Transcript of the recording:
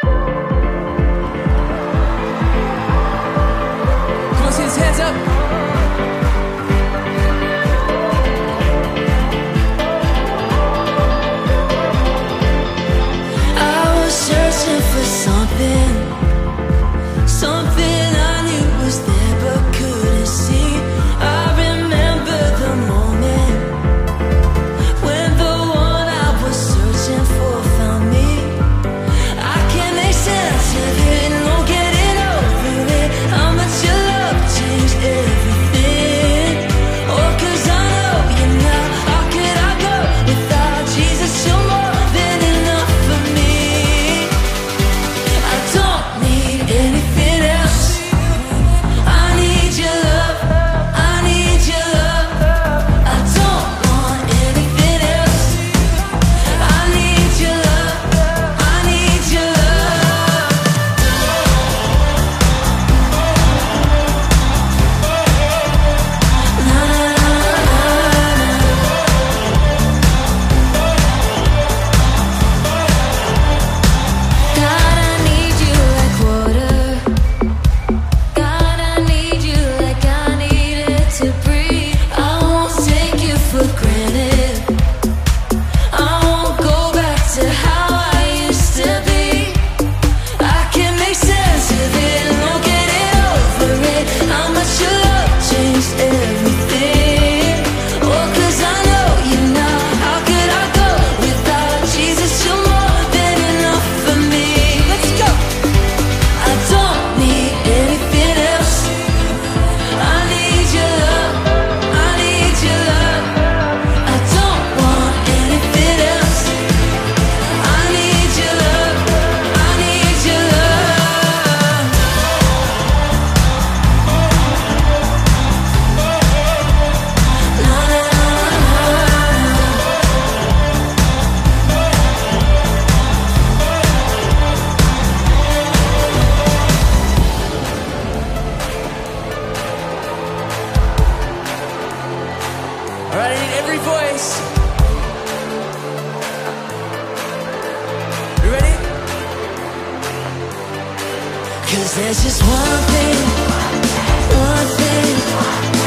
Come on, see his hands up. Searching for something I knew was there but couldn't see. I remember the moment when the one I was searching for found me. I can't make sense of it, no getting over it. How much your love changed everything. Oh, 'cause I know you now. How could I go without Jesus? You're more than enough for me. I don't need anything else. I need your love. I need your love. I don't want anything else. I need your love. I need your love. Na, na, na, na, na. God, I need you like water. God, I need you like I needed to breathe. I won't take you for granted. I won't go back to how I used to be. I can't make sense of it, no getting over it. How much your love changed everything. Oh, 'cause I know you now. How could I go without Jesus? You're more than enough for me. Let's go. I don't need anything else. I need your love. I need your love. I don't want anything else. I need your love. I need your love. Na, na, na, na. All right, I need every voice. You ready? 'Cause there's just one thing